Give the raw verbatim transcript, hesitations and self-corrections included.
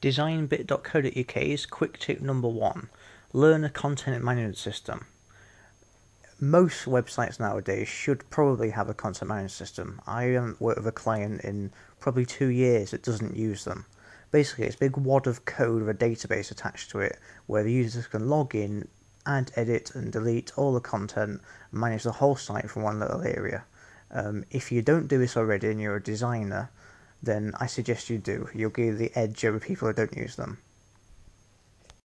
Designbit dot co dot U K's quick tip number one: learn a content management system. Most websites nowadays should probably have a content management system. I haven't worked with a client in probably two years that doesn't use them. Basically, it's a big wad of code with a database attached to it where the users can log in, add, edit, and delete all the content, and manage the whole site from one little area. Um, if you don't do this already and you're a designer, then I suggest you do. You'll give the edge over people who don't use them.